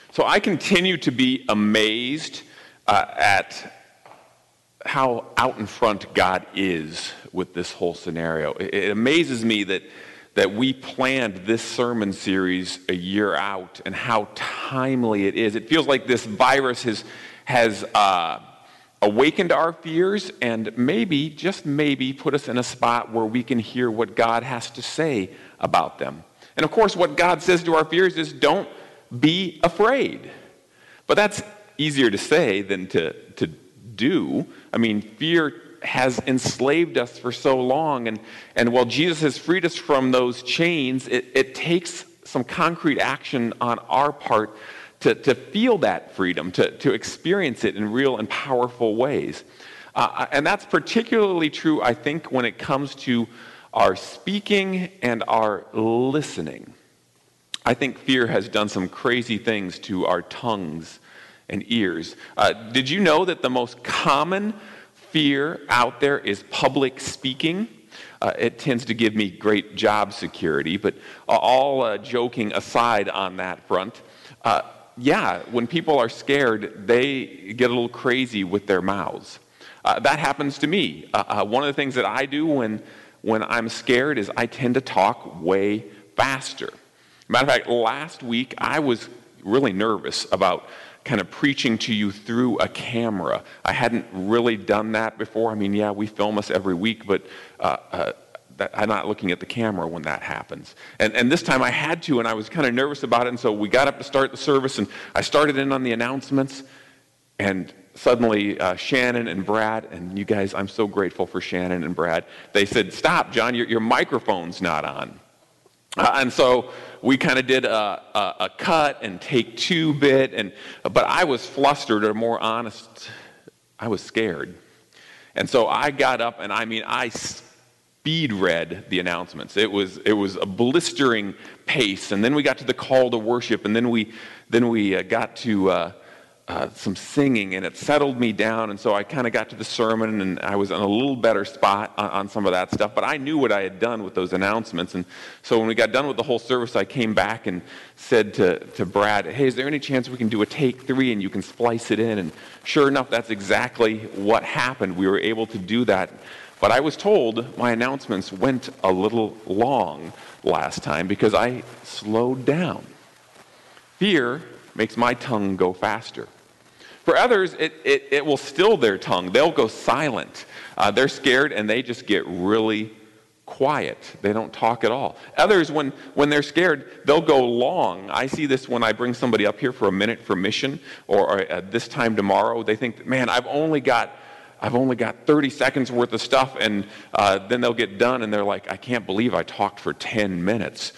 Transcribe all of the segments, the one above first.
So I continue to be amazed at how out in front God is with this whole scenario. It amazes me that we planned this sermon series a year out and how timely it is. It feels like this virus has awakened our fears and maybe, just maybe, put us in a spot where we can hear what God has to say about them. And of course, what God says to our fears is, don't be afraid. But that's easier to say than to do. I mean, fear has enslaved us for so long, and while Jesus has freed us from those chains, it takes some concrete action on our part to feel that freedom, to experience it in real and powerful ways. And that's particularly true, I think, when it comes to our speaking and our listening. I think fear has done some crazy things to our tongues and ears. Did you know that the most common fear out there is public speaking? It tends to give me great job security, but all joking aside on that front, when people are scared, they get a little crazy with their mouths. That happens to me. One of the things that I do when I'm scared is I tend to talk way faster. Matter of fact, last week I was really nervous about kind of preaching to you through a camera. I hadn't really done that before. I mean, yeah, we film us every week, but I'm not looking at the camera when that happens. And this time I had to, and I was kind of nervous about it, and so we got up to start the service, and I started in on the announcements, and suddenly Shannon and Brad, and you guys, I'm so grateful for Shannon and Brad, they said, "Stop, John, your microphone's not on." And so we kind of did a cut and take two bit, but I was flustered, or more honest, I was scared. And so I got up, and I speed read the announcements. It was a blistering pace, and then we got to the call to worship, and then we got to some singing, and it settled me down, and so I kind of got to the sermon, and I was in a little better spot on some of that stuff, but I knew what I had done with those announcements, and so when we got done with the whole service, I came back and said to Brad, "Hey, is there any chance we can do a take 3 and you can splice it in?" And sure enough, that's exactly what happened. We were able to do that, but I was told my announcements went a little long last time because I slowed down. Fear makes my tongue go faster. For others, it will still their tongue. They'll go silent. They're scared and they just get really quiet. They don't talk at all. Others, when they're scared, they'll go long. I see this when I bring somebody up here for a minute for mission, or this time tomorrow. They think, "Man, I've only got 30 seconds worth of stuff," and then they'll get done and they're like, "I can't believe I talked for 10 minutes.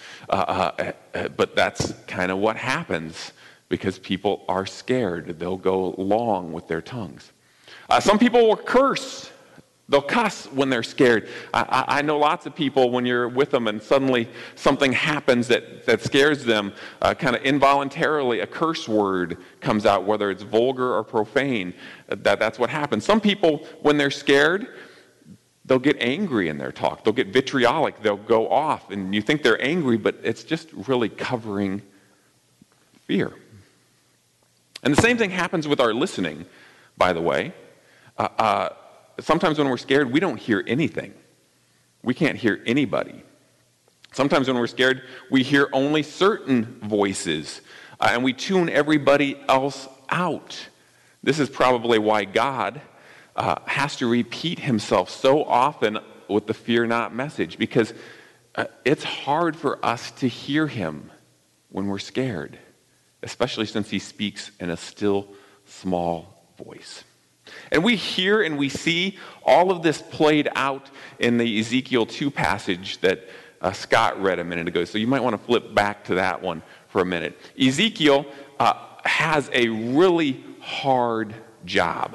But that's kind of what happens. Because people are scared. They'll go long with their tongues. Some people will curse. They'll cuss when they're scared. I know lots of people when you're with them and suddenly something happens that scares them, kind of involuntarily a curse word comes out, whether it's vulgar or profane. That's what happens. Some people, when they're scared, they'll get angry in their talk. They'll get vitriolic. They'll go off. And you think they're angry, but it's just really covering fear. And the same thing happens with our listening, by the way. Sometimes when we're scared, we don't hear anything. We can't hear anybody. Sometimes when we're scared, we hear only certain voices, and we tune everybody else out. This is probably why God has to repeat himself so often with the fear not message, because it's hard for us to hear him when we're scared, especially since he speaks in a still, small voice. And we hear and we see all of this played out in the Ezekiel 2 passage that Scott read a minute ago. So you might want to flip back to that one for a minute. Ezekiel has a really hard job.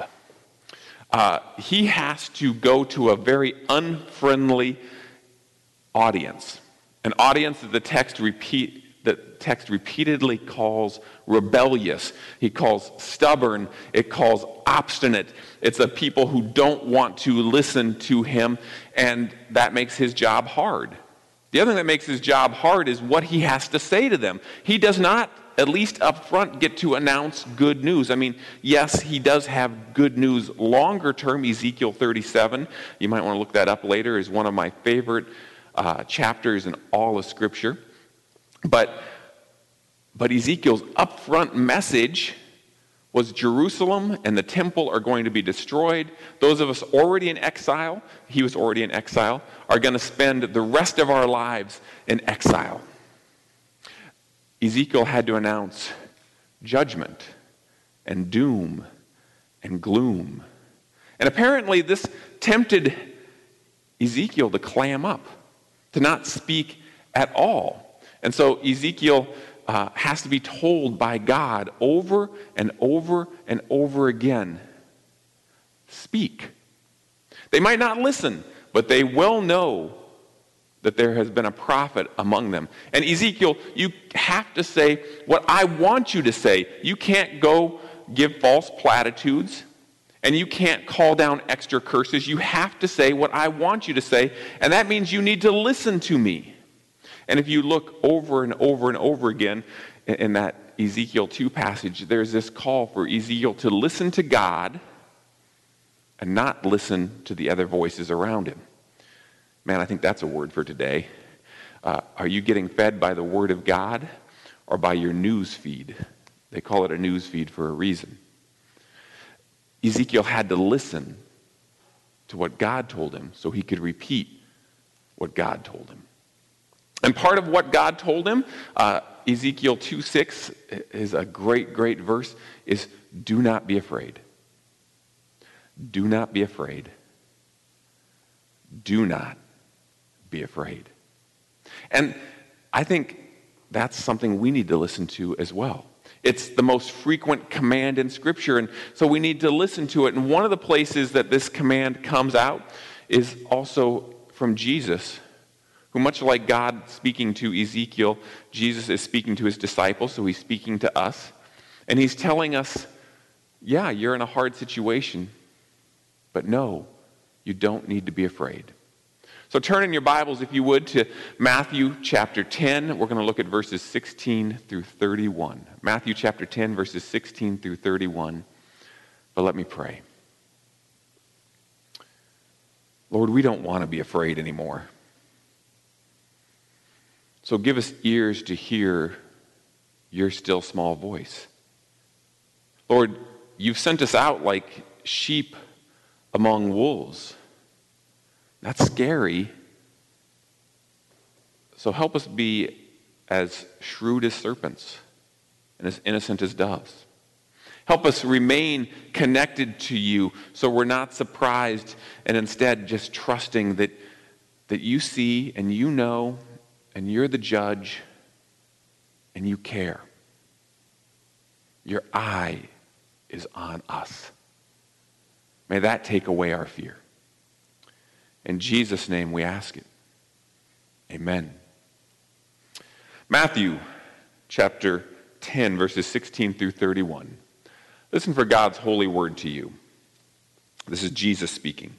He has to go to a very unfriendly audience, an audience that the text repeatedly calls rebellious. He calls stubborn. It calls obstinate. It's a people who don't want to listen to him, and that makes his job hard. The other thing that makes his job hard is what he has to say to them. He does not at least up front, get to announce good news. I mean, yes, he does have good news longer term. Ezekiel 37, you might want to look that up later, is one of my favorite chapters in all of Scripture. But Ezekiel's upfront message was Jerusalem and the temple are going to be destroyed. Those of us already in exile, he was already in exile, are going to spend the rest of our lives in exile. Ezekiel had to announce judgment and doom and gloom. And apparently this tempted Ezekiel to clam up, to not speak at all. And so Ezekiel has to be told by God over and over and over again, speak. They might not listen, but they will know that there has been a prophet among them. And Ezekiel, you have to say what I want you to say. You can't go give false platitudes, and you can't call down extra curses. You have to say what I want you to say, and that means you need to listen to me. And if you look over and over and over again in that Ezekiel 2 passage, there's this call for Ezekiel to listen to God and not listen to the other voices around him. Man, I think that's a word for today. Are you getting fed by the Word of God or by your news feed? They call it a news feed for a reason. Ezekiel had to listen to what God told him so he could repeat what God told him. And part of what God told him, Ezekiel 2:6 is a great, great verse, is do not be afraid. Do not be afraid. Do not be afraid. And I think that's something we need to listen to as well. It's the most frequent command in Scripture, and so we need to listen to it. And one of the places that this command comes out is also from Jesus, who, much like God speaking to Ezekiel, Jesus is speaking to his disciples, so he's speaking to us. And he's telling us, yeah, you're in a hard situation, but no, you don't need to be afraid. So turn in your Bibles, if you would, to Matthew chapter 10. We're going to look at verses 16 through 31. Matthew chapter 10, verses 16 through 31. But let me pray. Lord, we don't want to be afraid anymore. So give us ears to hear your still small voice. Lord, you've sent us out like sheep among wolves. That's scary. So help us be as shrewd as serpents and as innocent as doves. Help us remain connected to you so we're not surprised and instead just trusting that you see and you know and you're the judge and you care. Your eye is on us. May that take away our fear. In Jesus' name we ask it. Amen. Matthew chapter 10, verses 16 through 31. Listen for God's holy word to you. This is Jesus speaking.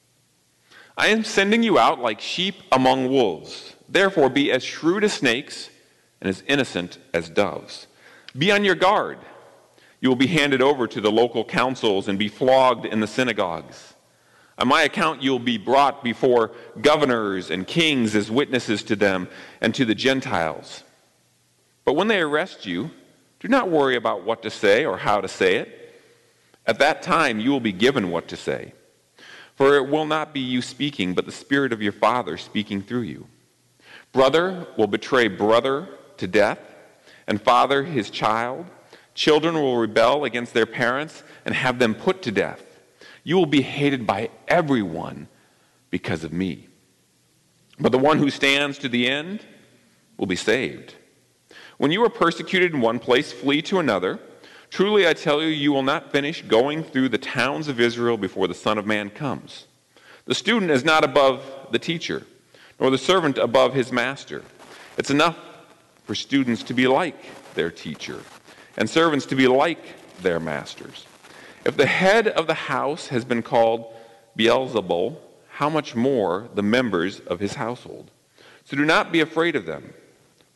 I am sending you out like sheep among wolves. Therefore be as shrewd as snakes and as innocent as doves. Be on your guard. You will be handed over to the local councils and be flogged in the synagogues. On my account, you'll be brought before governors and kings as witnesses to them and to the Gentiles. But when they arrest you, do not worry about what to say or how to say it. At that time, you will be given what to say. For it will not be you speaking, but the Spirit of your Father speaking through you. Brother will betray brother to death, and father his child. Children will rebel against their parents and have them put to death. You will be hated by everyone because of me. But the one who stands to the end will be saved. When you are persecuted in one place, flee to another. Truly I tell you, you will not finish going through the towns of Israel before the Son of Man comes. The student is not above the teacher, nor the servant above his master. It's enough for students to be like their teacher, and servants to be like their masters. If the head of the house has been called Beelzebul, how much more the members of his household? So do not be afraid of them,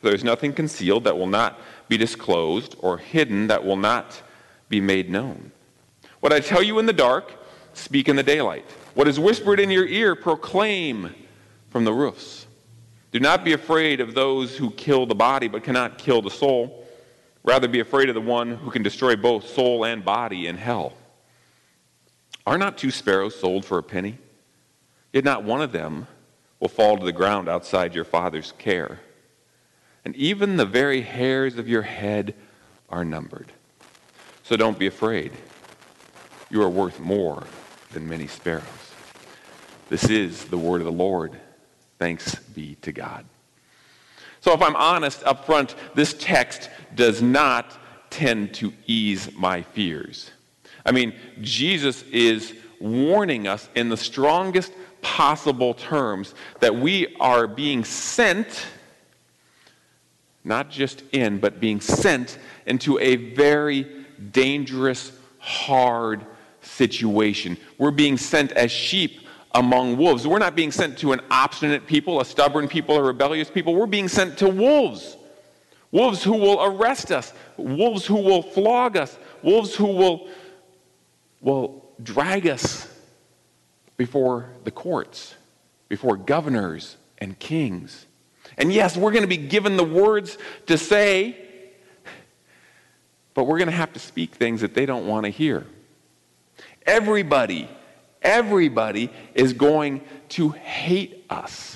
There's nothing concealed that will not be disclosed, or hidden that will not be made known. What I tell you in the dark, speak in the daylight. What is whispered in your ear, proclaim from the roofs. Do not be afraid of those who kill the body but cannot kill the soul. Rather be afraid of the one who can destroy both soul and body in hell. Are not 2 sparrows sold for a penny? Yet not one of them will fall to the ground outside your Father's care. And even the very hairs of your head are numbered. So don't be afraid. You are worth more than many sparrows. This is the word of the Lord. Thanks be to God. So if I'm honest up front, this text does not tend to ease my fears. I mean, Jesus is warning us in the strongest possible terms that we are being sent, not just in, but being sent into a very dangerous, hard situation. We're being sent as sheep among wolves. We're not being sent to an obstinate people, a stubborn people, a rebellious people. We're being sent to wolves. Wolves who will arrest us. Wolves who will flog us. Wolves who will drag us before the courts, before governors and kings. And yes, we're going to be given the words to say, but we're going to have to speak things that they don't want to hear. Everybody is going to hate us.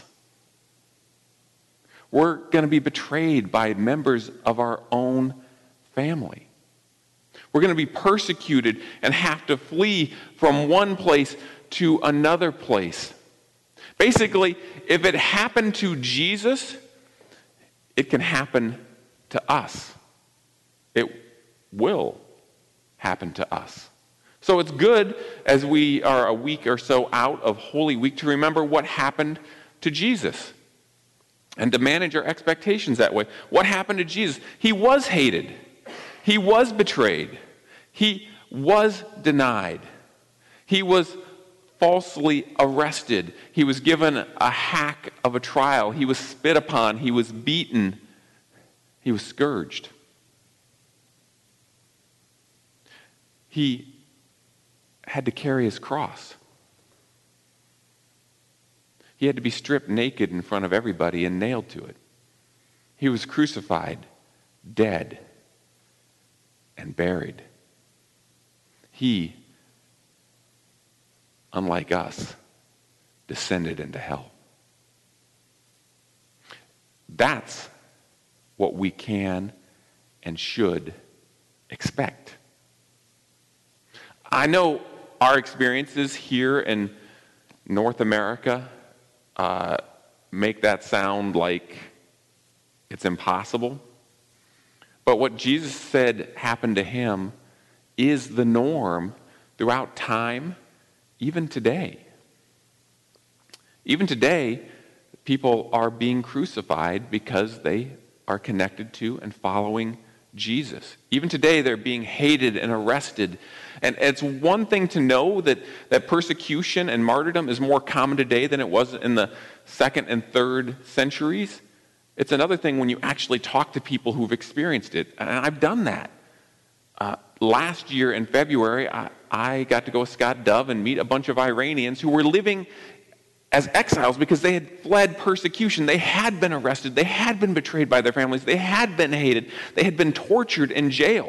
We're going to be betrayed by members of our own family. We're going to be persecuted and have to flee from one place to another place. Basically, if it happened to Jesus, it can happen to us. It will happen to us. So it's good, as we are a week or so out of Holy Week, to remember what happened to Jesus and to manage our expectations that way. What happened to Jesus? He was hated. He was betrayed. He was denied. He was falsely arrested. He was given a hack of a trial. He was spit upon. He was beaten. He was scourged. He had to carry his cross. He had to be stripped naked in front of everybody and nailed to it. He was crucified, dead, and buried. He, unlike us, descended into hell. That's what we can and should expect. I know our experiences here in North America make that sound like it's impossible. But what Jesus said happened to him is the norm throughout time, even today. Even today, people are being crucified because they are connected to and following Jesus. Even today, they're being hated and arrested. And it's one thing to know that persecution and martyrdom is more common today than it was in the 2nd and 3rd centuries. It's another thing when you actually talk to people who've experienced it. And I've done that. Last year in February, I got to go with Scott Dove and meet a bunch of Iranians who were living as exiles because they had fled persecution. They had been arrested. They had been betrayed by their families. They had been hated. They had been tortured in jail.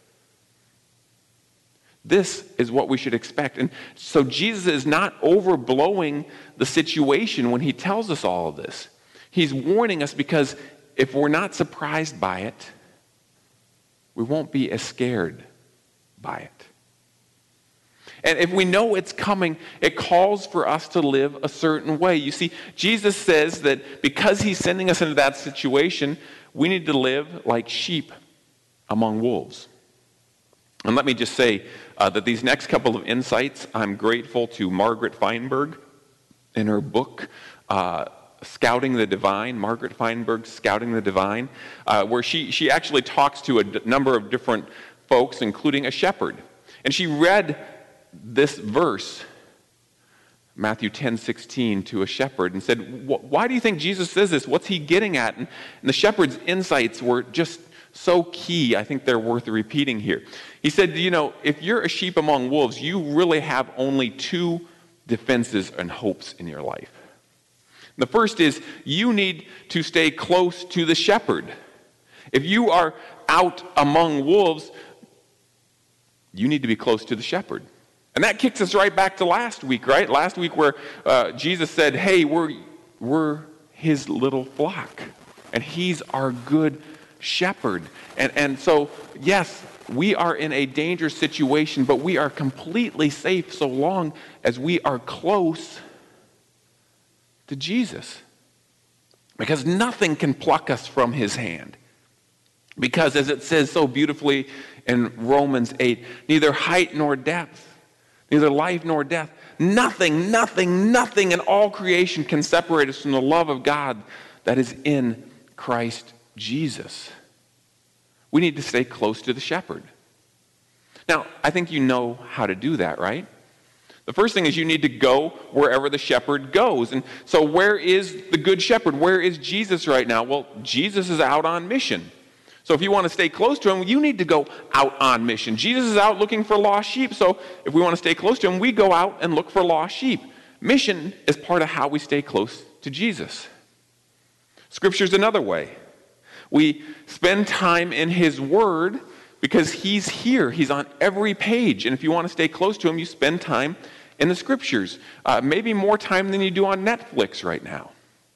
This is what we should expect. And so Jesus is not overblowing the situation when he tells us all of this. He's warning us because if we're not surprised by it, we won't be as scared by it. And if we know it's coming, it calls for us to live a certain way. You see, Jesus says that because he's sending us into that situation, we need to live like sheep among wolves. And let me just say that these next couple of insights, I'm grateful to Margaret Feinberg in her book, Scouting the Divine, Margaret Feinberg's Scouting the Divine, where she actually talks to a number of different folks, including a shepherd. And she read this verse, Matthew 10:16 to a shepherd and said, why do you think Jesus says this? What's he getting at? And the shepherd's insights were just so key. I think they're worth repeating here. He said, if you're a sheep among wolves, you really have only two defenses and hopes in your life. The first is you need to stay close to the shepherd. If you are out among wolves, you need to be close to the shepherd. And that kicks us right back to last week, right? Last week where Jesus said, hey, we're his little flock. And he's our good shepherd. And so, yes, we are in a dangerous situation, but we are completely safe so long as we are close to Jesus. Because nothing can pluck us from his hand. Because as it says so beautifully in Romans 8, neither height nor depth, neither life nor death, nothing in all creation can separate us from the love of God that is in Christ Jesus. We need to stay close to the shepherd. Now, I think you know how to do that, right? The first thing is you need to go wherever the shepherd goes. And so where is the good shepherd? Where is Jesus right now? Well, Jesus is out on mission. So if you want to stay close to him, you need to go out on mission. Jesus is out looking for lost sheep. So if we want to stay close to him, we go out and look for lost sheep. Mission is part of how we stay close to Jesus. Scripture's another way. We spend time in his word because he's here. He's on every page. And if you want to stay close to him, you spend time in the scriptures. Maybe more time than you do on Netflix right now.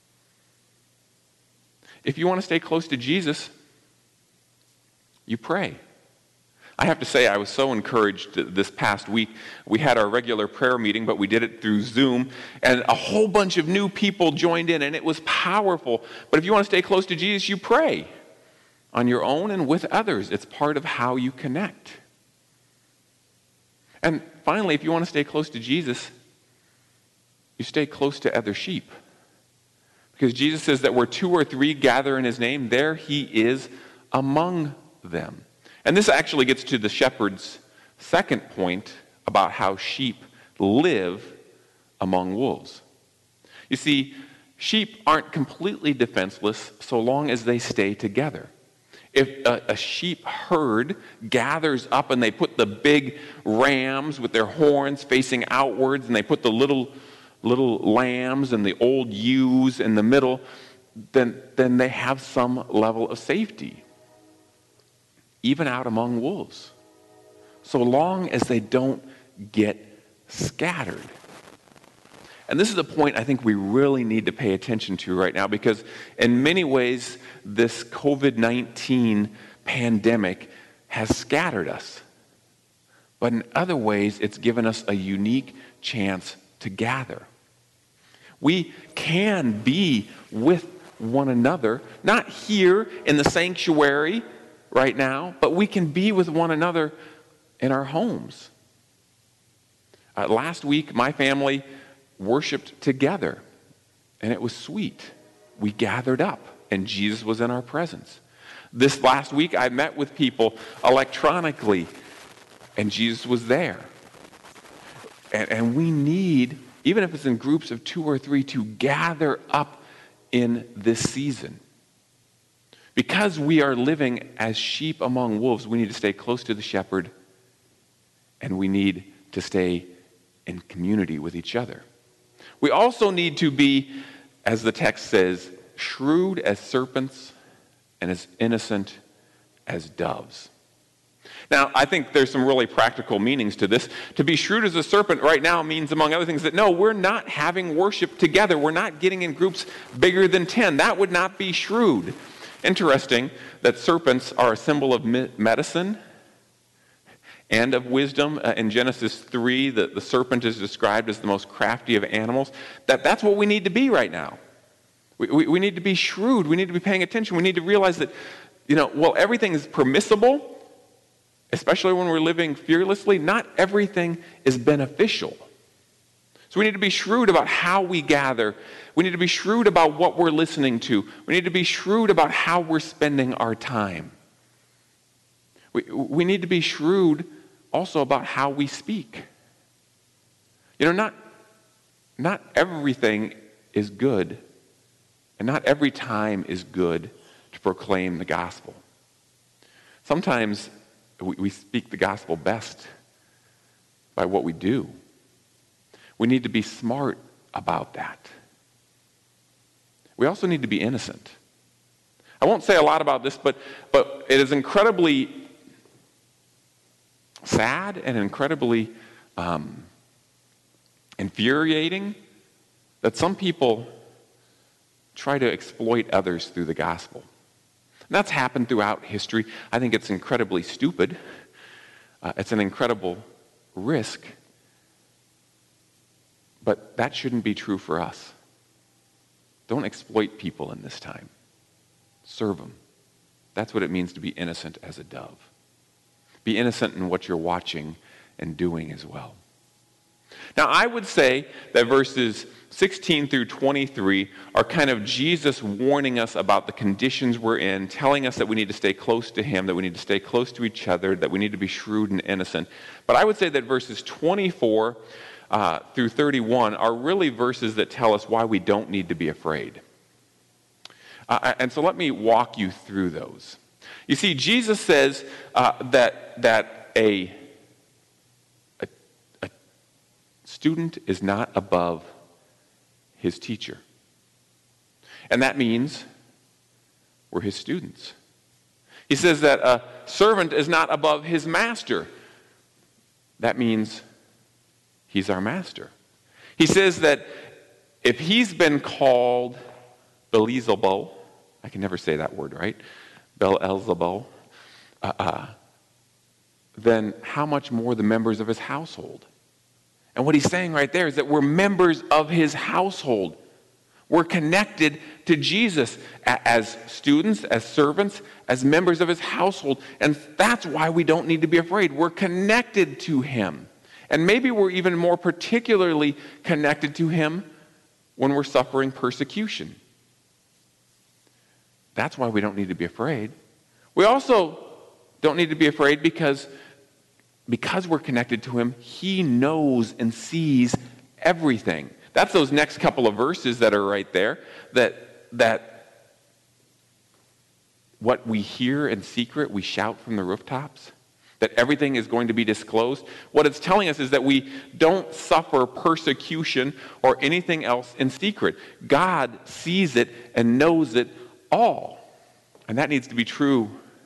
If you want to stay close to Jesus, you pray. I have to say, I was so encouraged this past week. We had our regular prayer meeting, but we did it through Zoom, and a whole bunch of new people joined in, and it was powerful. But if you want to stay close to Jesus, you pray on your own and with others. It's part of how you connect. And finally, if you want to stay close to Jesus, you stay close to other sheep. Because Jesus says that where two or three gather in his name, there he is among them. And this actually gets to the shepherd's second point about how sheep live among wolves. You see, sheep aren't completely defenseless so long as they stay together. If a sheep herd gathers up and they put the big rams with their horns facing outwards and they put the little lambs and the old ewes in the middle, then they have some level of safety, even out among wolves, so long as they don't get scattered. And this is a point I think we really need to pay attention to right now, because in many ways, this COVID-19 pandemic has scattered us. But in other ways, it's given us a unique chance to gather. We can be with one another, not here in the sanctuary right now, but we can be with one another in our homes. Last week, my family worshiped together, and it was sweet. We gathered up, and Jesus was in our presence. This last week, I met with people electronically, and Jesus was there. And we need, even if it's in groups of 2 or 3, to gather up in this season. Because we are living as sheep among wolves, we need to stay close to the shepherd, and we need to stay in community with each other. We also need to be, as the text says, shrewd as serpents and as innocent as doves. Now, I think there's some really practical meanings to this. To be shrewd as a serpent right now means, among other things, that no, we're not having worship together. We're not getting in groups bigger than 10. That would not be shrewd. Interesting that serpents are a symbol of medicine and of wisdom. In Genesis 3, the serpent is described as the most crafty of animals. That's what we need to be right now. We need to be shrewd. We need to be paying attention. We need to realize that, while everything is permissible, especially when we're living fearlessly, not everything is beneficial. So we need to be shrewd about how we gather. We need to be shrewd about what we're listening to. We need to be shrewd about how we're spending our time. We need to be shrewd also about how we speak. Not not everything is good, and not every time is good to proclaim the gospel. Sometimes we speak the gospel best by what we do. We need to be smart about that. We also need to be innocent. I won't say a lot about this, but it is incredibly sad and incredibly infuriating that some people try to exploit others through the gospel. And that's happened throughout history. I think it's incredibly stupid. It's an incredible risk. But that shouldn't be true for us. Don't exploit people in this time. Serve them. That's what it means to be innocent as a dove. Be innocent in what you're watching and doing as well. Now, I would say that verses 16 through 23 are kind of Jesus warning us about the conditions we're in, telling us that we need to stay close to him, that we need to stay close to each other, that we need to be shrewd and innocent. But I would say that verses 24 through 31 are really verses that tell us why we don't need to be afraid. And so let me walk you through those. You see, Jesus says that a student is not above his teacher. And that means we're his students. He says that a servant is not above his master. That means he's our master. He says that if he's been called Beelzebul, I can never say that word right, Beelzebul, then how much more the members of his household? And what he's saying right there is that we're members of his household. We're connected to Jesus as students, as servants, as members of his household. And that's why we don't need to be afraid. We're connected to him. And maybe we're even more particularly connected to him when we're suffering persecution. That's why we don't need to be afraid. We also don't need to be afraid because we're connected to him, he knows and sees everything. That's those next couple of verses that are right there, that what we hear in secret, we shout from the rooftops, that everything is going to be disclosed. What it's telling us is that we don't suffer persecution or anything else in secret. God sees it and knows it all. And that needs to be true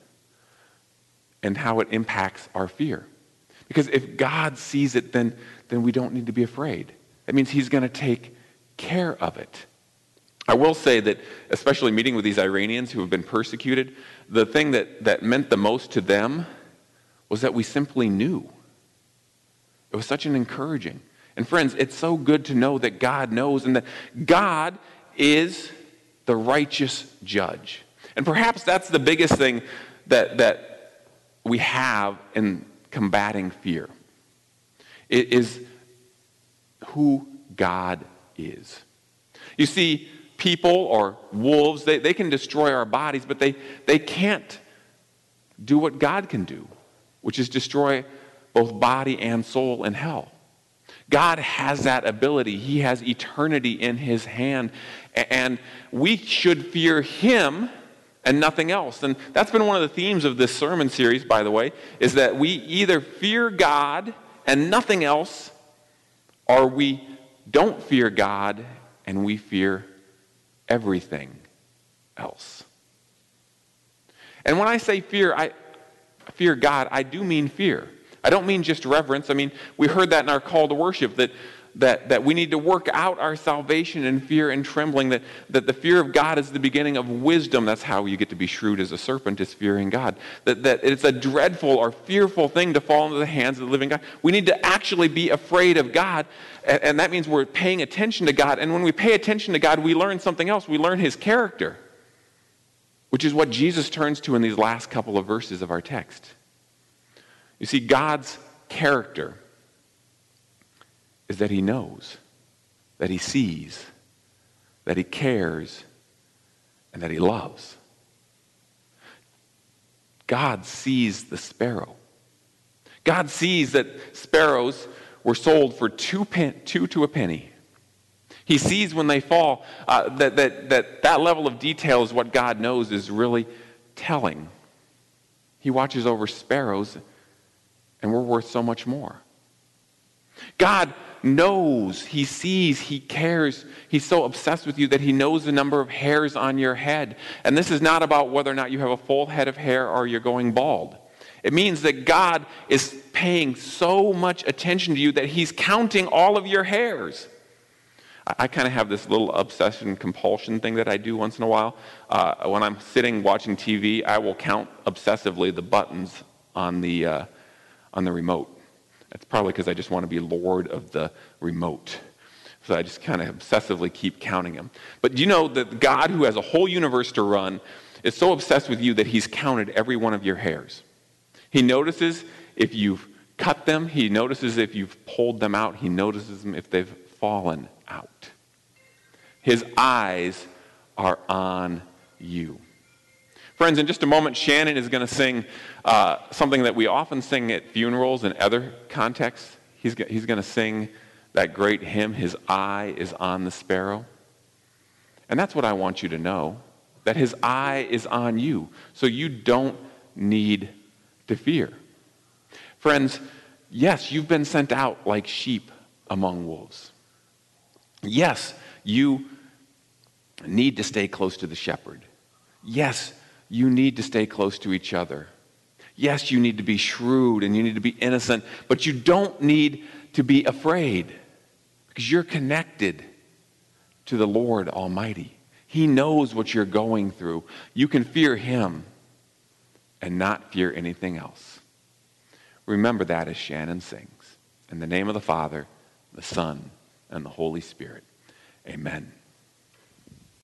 in how it impacts our fear. Because if God sees it, then we don't need to be afraid. That means he's going to take care of it. I will say that, especially meeting with these Iranians who have been persecuted, the thing that meant the most to them was that we simply knew. It was such an encouraging. And friends, it's so good to know that God knows and that God is the righteous judge. And perhaps that's the biggest thing that we have in combating fear. It is who God is. You see, people or wolves, they can destroy our bodies, but they can't do what God can do, which is destroy both body and soul in hell. God has that ability. He has eternity in his hand, and we should fear him and nothing else. And that's been one of the themes of this sermon series, by the way, is that we either fear God and nothing else, or we don't fear God and we fear everything else. And when I say fear God, I do mean fear. I don't mean just reverence. I mean, we heard that in our call to worship, that we need to work out our salvation in fear and trembling, that the fear of God is the beginning of wisdom. That's how you get to be shrewd as a serpent, is fearing God. That it's a dreadful or fearful thing to fall into the hands of the living God. We need to actually be afraid of God, and that means we're paying attention to God. And when we pay attention to God, we learn something else. We learn his character, which is what Jesus turns to in these last couple of verses of our text. You see, God's character is that he knows, that he sees, that he cares, and that he loves. God sees the sparrow. God sees that sparrows were sold for two to a penny. He sees when they fall. That level of detail is what God knows is really telling. He watches over sparrows, and we're worth so much more. God knows, he sees, he cares. He's so obsessed with you that he knows the number of hairs on your head. And this is not about whether or not you have a full head of hair or you're going bald. It means that God is paying so much attention to you that he's counting all of your hairs. I kind of have this little obsession compulsion thing that I do once in a while. When I'm sitting watching TV, I will count obsessively the buttons on the remote. That's probably because I just want to be lord of the remote. So I just kind of obsessively keep counting them. But do you know that God, who has a whole universe to run, is so obsessed with you that he's counted every one of your hairs. He notices if you've cut them. He notices if you've pulled them out. He notices them if they've fallen out. His eyes are on you. Friends, in just a moment, Shannon is going to sing something that we often sing at funerals and other contexts. He's going to sing that great hymn, His Eye is on the Sparrow. And that's what I want you to know, that his eye is on you, so you don't need to fear. Friends, yes, you've been sent out like sheep among wolves. Yes, you need to stay close to the shepherd. Yes, you need to stay close to each other. Yes, you need to be shrewd and you need to be innocent, but you don't need to be afraid because you're connected to the Lord Almighty. He knows what you're going through. You can fear him and not fear anything else. Remember that as Shannon sings. In the name of the Father, the Son, and the Holy Spirit. Amen.